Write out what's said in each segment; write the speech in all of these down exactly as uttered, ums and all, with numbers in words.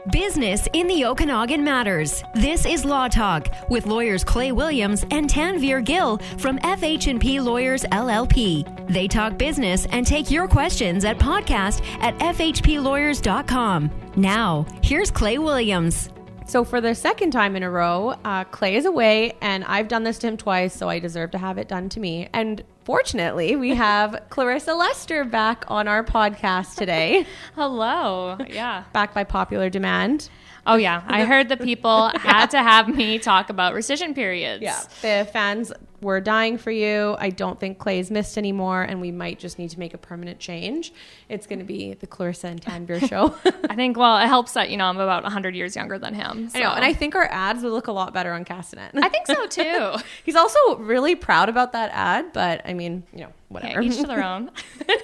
Business in the Okanagan matters. This is Law Talk with lawyers Clay Williams and Tanveer Gill from F H and P Lawyers L L P. They talk business and take your questions at podcast at f h p lawyers dot com. Now, here's Clay Williams. So for the second time in a row, uh, Clay is away, and I've done this to him twice, so I deserve to have it done to me. And fortunately, we have Clarissa Lester back on our podcast today. Hello. Yeah. Back by popular demand. Oh, yeah. I heard the people had to have me talk about rescission periods. Yeah. The fans were dying for you. I don't think Clay's missed anymore, and we might just need to make a permanent change. It's going to be the Clarissa and Tanveer show. I think, well, it helps that, you know, I'm about one hundred years younger than him. So. I know, and I think our ads would look a lot better on Castanet. I think so, too. He's also really proud about that ad, but, I mean, you know, whatever. Yeah, each to their own.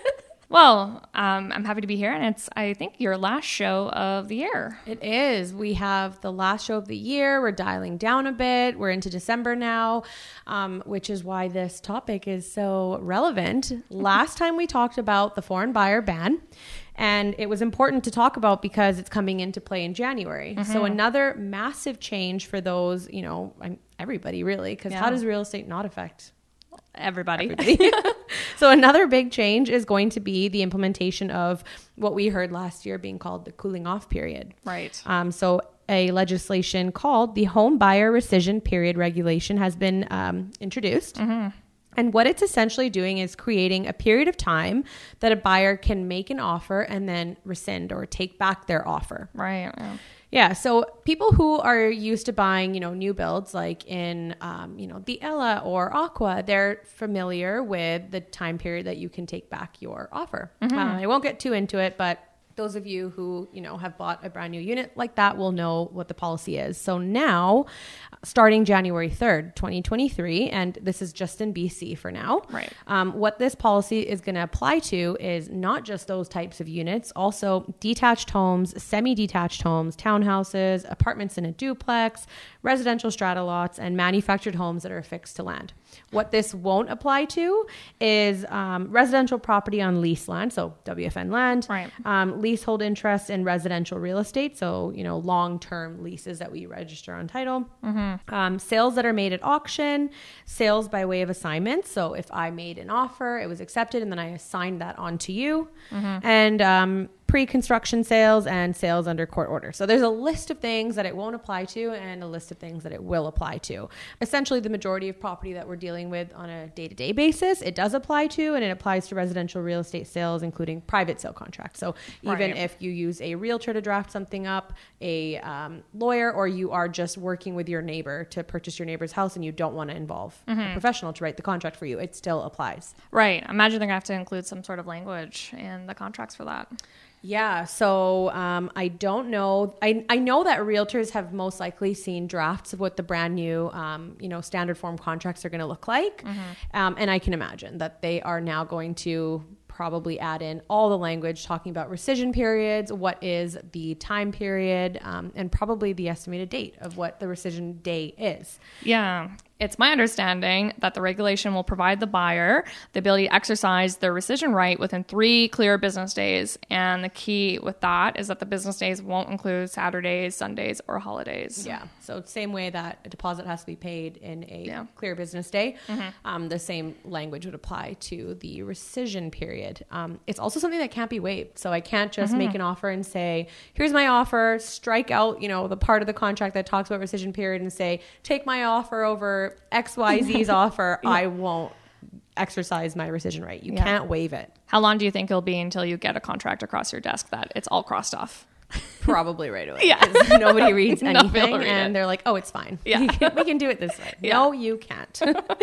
Well, um, I'm happy to be here, and it's, I think, your last show of the year. It is. We have the last show of the year. We're dialing down a bit. We're into December now, um, which is why this topic is so relevant. Last time we talked about the foreign buyer ban, and it was important to talk about because it's coming into play in January. Mm-hmm. So another massive change for those, you know, everybody really, because yeah. How does real estate not affect Everybody. Everybody. So another big change is going to be the implementation of what we heard last year being called the cooling off period. Right. Um, so a legislation called the Home Buyer Rescission Period Regulation has been um, introduced. Mm-hmm. And what it's essentially doing is creating a period of time that a buyer can make an offer and then rescind or take back their offer. Right. Yeah. Yeah, so people who are used to buying, you know, new builds like in, um, you know, the Ella or Aqua, they're familiar with the time period that you can take back your offer. Mm-hmm. Uh, I won't get too into it, but those of you who, you know, have bought a brand new unit like that will know what the policy is. So now, starting January third, twenty twenty-three, and this is just in B C for now. Right. Um, what this policy is going to apply to is not just those types of units, also detached homes, semi-detached homes, townhouses, apartments in a duplex, residential strata lots, and manufactured homes that are affixed to land. What this won't apply to is um, residential property on leased land, so W F N land, right. um, leasehold interest in residential real estate, so you know long-term leases that we register on title, mm-hmm. um, sales that are made at auction, sales by way of assignment. So if I made an offer, it was accepted, and then I assigned that on to you, mm-hmm. and um, pre-construction sales and sales under court order. So there's a list of things that it won't apply to and a list of things that it will apply to. Essentially, the majority of property that we're dealing with on a day-to-day basis, it does apply to, and it applies to residential real estate sales, including private sale contracts. So even right. if you use a realtor to draft something up, a um, lawyer, or you are just working with your neighbor to purchase your neighbor's house and you don't want to involve mm-hmm. a professional to write the contract for you, it still applies. Right. I imagine they're going to have to include some sort of language in the contracts for that. Yeah, so um, I don't know. I, I know that realtors have most likely seen drafts of what the brand new, um, you know, standard form contracts are going to look like. Mm-hmm. Um, and I can imagine that they are now going to probably add in all the language talking about rescission periods, what is the time period, um, and probably the estimated date of what the rescission day is. Yeah. It's my understanding that the regulation will provide the buyer the ability to exercise their rescission right within three clear business days. And the key with that is that the business days won't include Saturdays, Sundays, or holidays. Yeah. So same way that a deposit has to be paid in a yeah. clear business day, mm-hmm. um, the same language would apply to the rescission period. Um, it's also something that can't be waived. So I can't just mm-hmm. make an offer and say, here's my offer, strike out, you know, the part of the contract that talks about rescission period and say, take my offer over X Y Z's offer, yeah. I won't exercise my rescission right. You yeah. can't waive it. How long do you think it'll be until you get a contract across your desk that it's all crossed off? Probably right away. Yeah. Nobody reads anything read and it. they're like, oh, it's fine. Yeah. We can, we can do it this way. Yeah. No, you can't.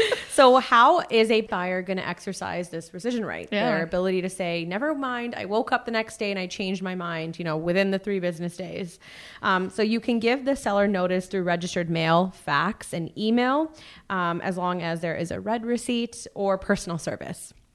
So how is a buyer going to exercise this rescission right? Yeah. Their ability to say, never mind, I woke up the next day and I changed my mind, you know, within the three business days. Um, so you can give the seller notice through registered mail, fax, and email, um, as long as there is a red receipt or personal service.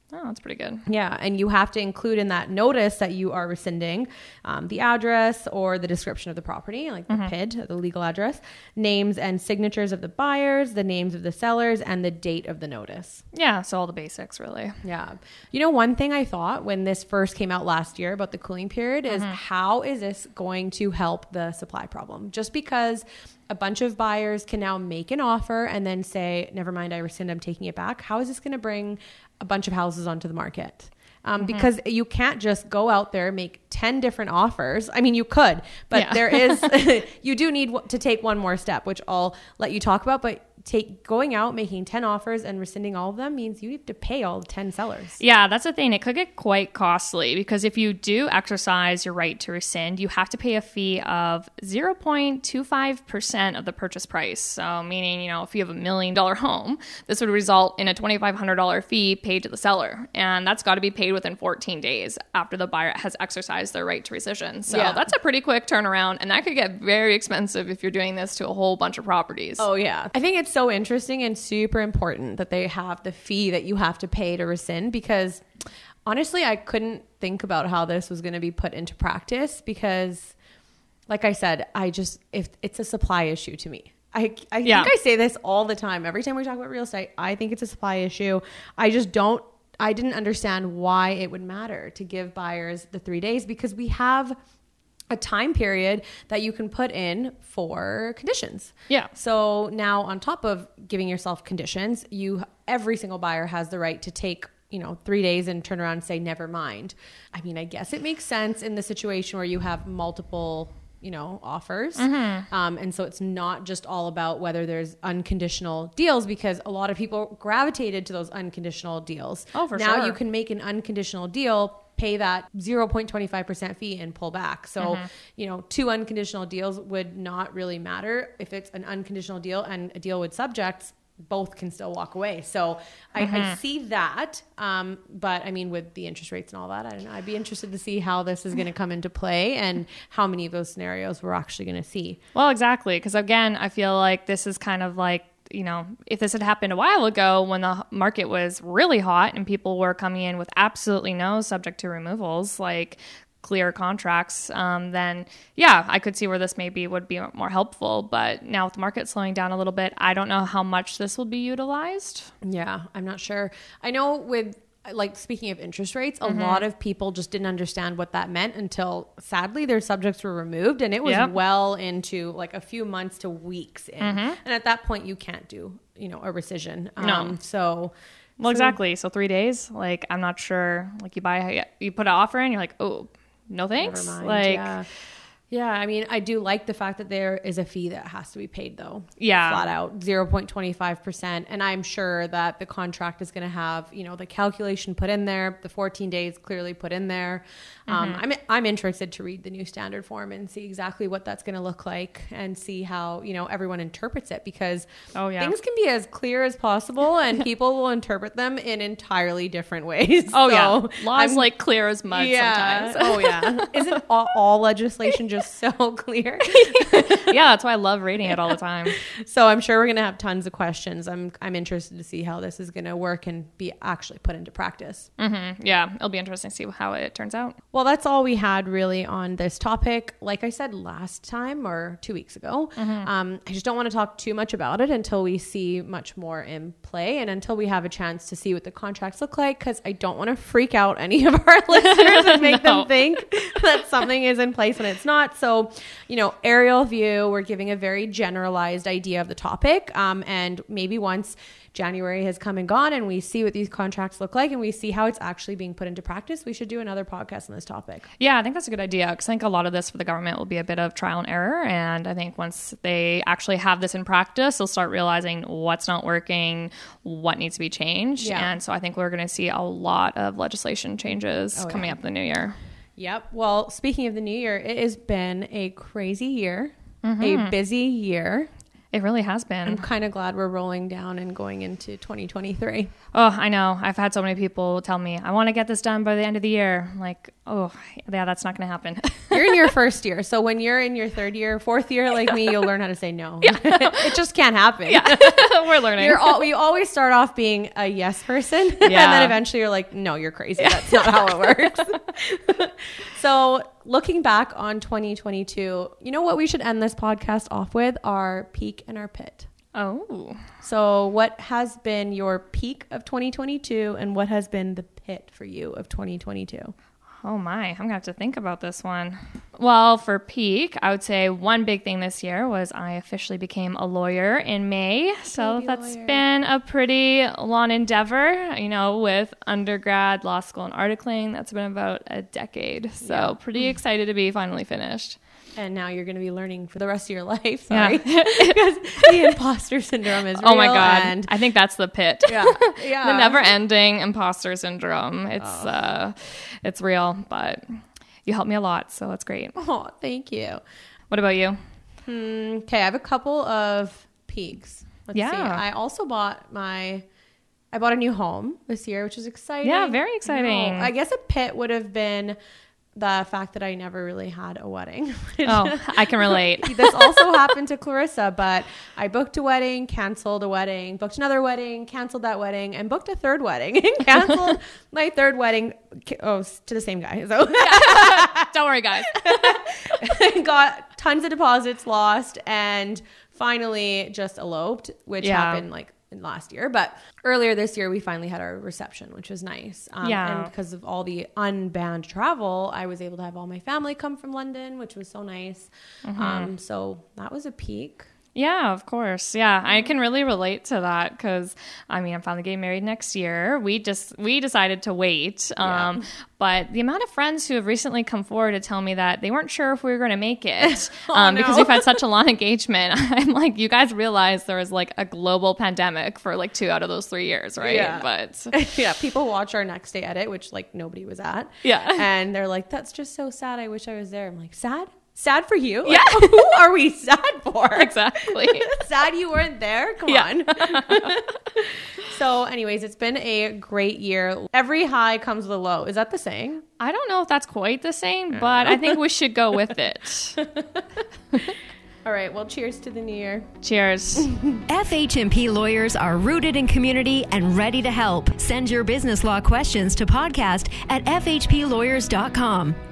Oh, that's pretty good. Yeah. And you have to include in that notice that you are rescinding um, the address or the description of the property, like the Mm-hmm. P I D, the legal address, names and signatures of the buyers, the names of the sellers, and the date of the notice. Yeah. So all the basics, really. Yeah. You know, one thing I thought when this first came out last year about the cooling period is Mm-hmm. how is this going to help the supply problem? Just because a bunch of buyers can now make an offer and then say, never mind, I rescind, I'm taking it back. How is this going to bring a bunch of houses onto the market? Um, mm-hmm. Because you can't just go out there, make ten different offers. I mean, you could, but yeah. there is, you do need to take one more step, which I'll let you talk about, but take going out, making ten offers and rescinding all of them means you have to pay all ten sellers. Yeah, that's the thing. It could get quite costly because if you do exercise your right to rescind, you have to pay a fee of zero point two five percent of the purchase price. So meaning, you know, if you have a million dollar home, this would result in a twenty-five hundred dollars fee paid to the seller. And that's got to be paid within fourteen days after the buyer has exercised their right to rescission. So yeah. that's a pretty quick turnaround. And that could get very expensive if you're doing this to a whole bunch of properties. Oh, yeah. I think it's so interesting and super important that they have the fee that you have to pay to rescind, because honestly, I couldn't think about how this was going to be put into practice because, like I said, I just, if it's a supply issue to me. I, I yeah. think I say this all the time. Every time we talk about real estate, I think it's a supply issue. I just don't, I didn't understand why it would matter to give buyers the three days because we have a time period that you can put in for conditions. Yeah. So now on top of giving yourself conditions, you, every single buyer has the right to take, you know, three days and turn around and say, never mind. I mean, I guess it makes sense in the situation where you have multiple, you know, offers. Mm-hmm. Um, and so it's not just all about whether there's unconditional deals, because a lot of people gravitated to those unconditional deals. Oh, for now sure. you can make an unconditional deal, pay that zero point two five percent fee and pull back. So, mm-hmm. you know, two unconditional deals would not really matter. If it's an unconditional deal and a deal with subjects, both can still walk away. So mm-hmm. I, I see that. Um, but I mean, with the interest rates and all that, I don't know. I'd be interested to see how this is going to come into play and how many of those scenarios we're actually going to see. Well, exactly. Because again, I feel like this is kind of like, you know, if this had happened a while ago when the market was really hot and people were coming in with absolutely no subject to removals, like clear contracts, um, then yeah, I could see where this maybe would be more helpful. But now with the market slowing down a little bit, I don't know how much this will be utilized. Yeah, I'm not sure. I know with, like, speaking of interest rates, a Mm-hmm. lot of people just didn't understand what that meant until sadly their subjects were removed, and it was Yep. well into like a few months to weeks in. Mm-hmm. And at that point you can't do, you know, a rescission. No. Um, so Well, so- exactly. So three days, like, I'm not sure, like you buy, you put an offer in, you're like, oh, no thanks. Never mind. Like, yeah. Yeah, I mean, I do like the fact that there is a fee that has to be paid, though. Yeah. Flat out, zero point two five percent. And I'm sure that the contract is going to have, you know, the calculation put in there, the fourteen days clearly put in there. Um, I'm I'm interested to read the new standard form and see exactly what that's going to look like and see how, you know, everyone interprets it, because Oh, yeah. things can be as clear as possible and people will interpret them in entirely different ways. oh So yeah. Laws I'm- like clear as mud yeah. sometimes. Oh yeah. Isn't all, all legislation just so clear? Yeah, that's why I love reading it all the time. So I'm sure we're going to have tons of questions. I'm I'm interested to see how this is going to work and be actually put into practice. Mm-hmm. Yeah, it'll be interesting to see how it turns out. Well, that's all we had really on this topic. Like I said last time or two weeks ago, Mm-hmm. um, I just don't want to talk too much about it until we see much more in play and until we have a chance to see what the contracts look like, because I don't want to freak out any of our listeners and make No. them think that something is in place when it's not. So, you know, aerial view, we're giving a very generalized idea of the topic. Um, and maybe once January has come and gone and we see what these contracts look like and we see how it's actually being put into practice, we should do another podcast on this topic. Yeah, I think that's a good idea, because I think a lot of this for the government will be a bit of trial and error. And I think once they actually have this in practice, they'll start realizing what's not working, what needs to be changed. Yeah. And so I think we're going to see a lot of legislation changes Oh, coming yeah. up in the new year. Yep. Well, speaking of the new year, it has been a crazy year, Mm-hmm. a busy year. It really has been. I'm kind of glad we're rolling down and going into twenty twenty-three. Oh, I know. I've had so many people tell me, I want to get this done by the end of the year. I'm like, oh, yeah, that's not going to happen. You're in your first year. So when you're in your third year, fourth year, like me, you'll learn how to say no. Yeah. It just can't happen. Yeah. We're learning. You're all, you always start off being a yes person. Yeah. And then eventually you're like, no, you're crazy. That's not how it works. So looking back on twenty twenty-two, you know what we should end this podcast off with? Our peak and our pit. Oh. So what has been your peak of twenty twenty-two and what has been the pit for you of twenty twenty-two? Oh my, I'm gonna have to think about this one. Well, for peak, I would say one big thing this year was I officially became a lawyer in May. So Baby that's lawyer. been a pretty long endeavor, you know, with undergrad, law school, and articling. That's been about a decade. So Yeah. pretty excited to be finally finished. And now you're going to be learning for the rest of your life. Sorry. Yeah. Because the imposter syndrome is real. Oh my God. And I think that's the pit. yeah. Yeah. The never ending imposter syndrome. It's, oh. uh, it's real, but you helped me a lot. So that's great. Oh, thank you. What about you? Hmm, okay. I have a couple of peaks. Let's Yeah. see. I also bought my, I bought a new home this year, which is exciting. Yeah, very exciting. No, I guess a pit would have been the fact that I never really had a wedding. Oh, I can relate. This also happened to Clarissa, but I booked a wedding, canceled a wedding, booked another wedding, canceled that wedding, and booked a third wedding and canceled my third wedding. Oh, to the same guy. So Don't worry, guys. got tons of deposits lost and finally just eloped, which Yeah. happened like last year. But earlier this year, we finally had our reception, which was nice. Um, Yeah. And because of all the unbanned travel, I was able to have all my family come from London, which was so nice. Mm-hmm. Um, so that was a peak. Yeah, of course. Yeah, I can really relate to that because, I mean, I'm finally getting married next year. We just, we decided to wait. Um, Yeah. But the amount of friends who have recently come forward to tell me that they weren't sure if we were going to make it Oh, um, no. because we've had such a long engagement. I'm like, you guys realize there was like a global pandemic for like two out of those three years, right? Yeah. But Yeah, people watch our next day edit, which like nobody was at. Yeah. And they're like, that's just so sad. I wish I was there. I'm like, sad? Sad for you? Yeah. Like, who are we sad for? exactly. Sad you weren't there? Come Yeah. on. So anyways, it's been a great year. Every high comes with a low. Is that the saying? I don't know if that's quite the same, but I think we should go with it. All right. Well, cheers to the new year. Cheers. F H and P lawyers are rooted in community and ready to help. Send your business law questions to podcast at f h p lawyers dot com.